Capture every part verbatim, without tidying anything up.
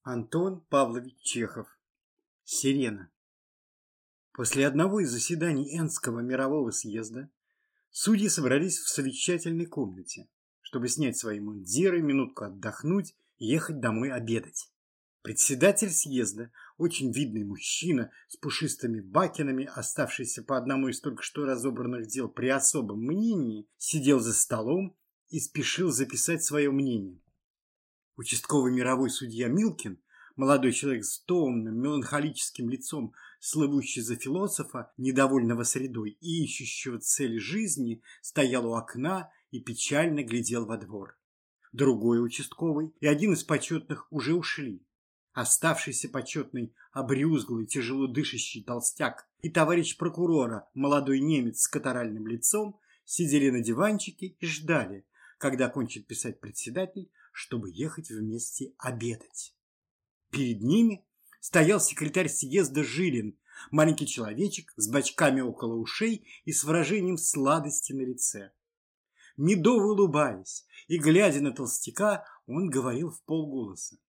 Антон Павлович Чехов. Сирена. После одного из заседаний Энского мирового съезда судьи собрались в совещательной комнате, чтобы снять свои мундиры, минутку отдохнуть и ехать домой обедать. Председатель съезда, очень видный мужчина с пушистыми бакенами, оставшийся по одному из только что разобранных дел при особом мнении, сидел за столом и спешил записать свое мнение. Участковый мировой судья Милкин, молодой человек с томным, меланхолическим лицом, слывущий за философа, недовольного средой и ищущего цели жизни, стоял у окна и печально глядел во двор. Другой участковый и один из почетных уже ушли. Оставшийся почетный, обрюзглый, тяжело дышащий толстяк и товарищ прокурора, молодой немец с катаральным лицом, сидели на диванчике и ждали, когда кончит писать председатель, чтобы ехать вместе обедать. Перед ними стоял секретарь съезда Жилин, маленький человечек с бочками около ушей и с выражением сладости на лице. Медово улыбаясь и глядя на толстяка, он говорил вполголоса: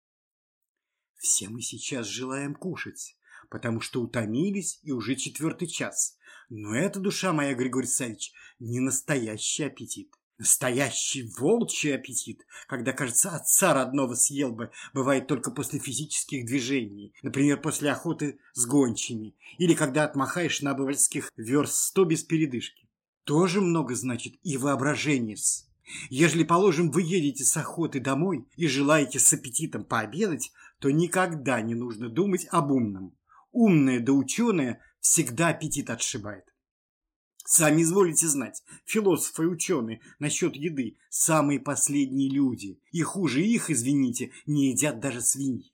«Все мы сейчас желаем кушать, потому что утомились и уже четвертый час. Но это, душа моя, Григорий Савич, не настоящий аппетит. Настоящий волчий аппетит, когда, кажется, отца родного съел бы, бывает только после физических движений, например, после охоты с гончими, или когда отмахаешь на бывальских верст сто без передышки. Тоже много значит и воображение-с. Ежели, положим, вы едете с охоты домой и желаете с аппетитом пообедать, то никогда не нужно думать об умном. Умное да ученое всегда аппетит отшибает. Сами изволите знать, философы и ученые насчет еды – самые последние люди, и хуже их, извините, не едят даже свиньи.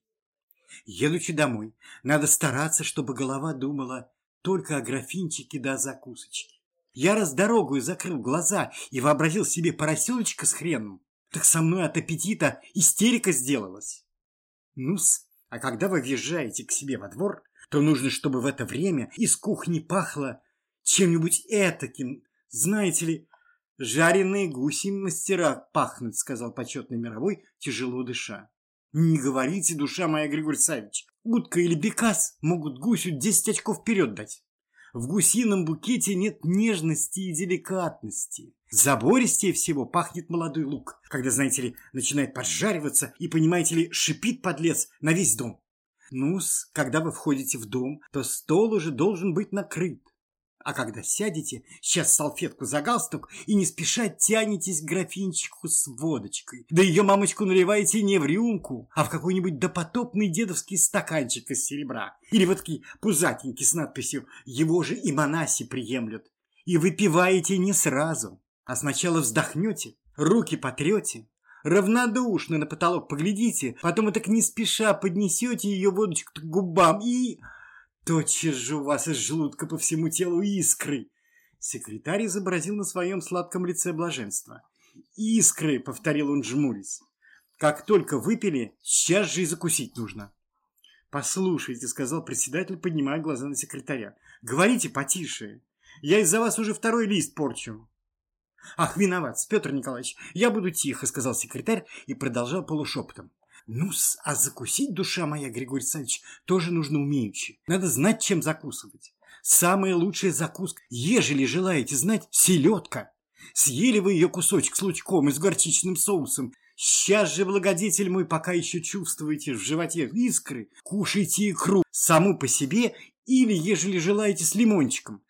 Едучи домой, надо стараться, чтобы голова думала только о графинчике да о закусочке. Я раз дорогу и закрыл глаза и вообразил себе поросеночка с хреном, так со мной от аппетита истерика сделалась. Ну-с, а когда вы въезжаете к себе во двор, то нужно, чтобы в это время из кухни пахло чем-нибудь этаким, знаете ли, жареные гуси мастера пахнут, сказал почетный мировой, тяжело дыша. Не говорите, душа моя, Григорий Савич, утка или бекас могут гусю десять очков вперед дать. В гусином букете нет нежности и деликатности. Забористее всего пахнет молодой лук, когда, знаете ли, начинает поджариваться и, понимаете ли, шипит подлец на весь дом. Ну-с, когда вы входите в дом, то стол уже должен быть накрыт. А когда сядете, сейчас салфетку за галстук и не спеша тянетесь к графинчику с водочкой. Да ее, мамочку, наливаете не в рюмку, а в какой-нибудь допотопный дедовский стаканчик из серебра. Или вот такие пузатенький с надписью «Его же и монаси приемлют». И выпиваете не сразу, а сначала вздохнете, руки потрете, равнодушно на потолок поглядите, потом и так не спеша поднесете ее водочку к губам и... Тотчас же у вас из желудка по всему телу искры. Секретарь изобразил на своем сладком лице блаженство. Искры, повторил он, жмурясь. Как только выпили, сейчас же и закусить нужно. Послушайте, сказал председатель, поднимая глаза на секретаря. Говорите потише. Я из-за вас уже второй лист порчу. Ах, виноват, Петр Николаевич, я буду тихо, сказал секретарь и продолжал полушепотом. Ну-с, а закусить, душа моя, Григорий Александрович, тоже нужно умеючи. Надо знать, чем закусывать. Самая лучшая закуска, ежели желаете знать, селедка. Съели вы ее кусочек с лучком и с горчичным соусом. Сейчас же, благодетель мой, пока еще чувствуете в животе искры, кушайте икру саму по себе или, ежели желаете, с лимончиком.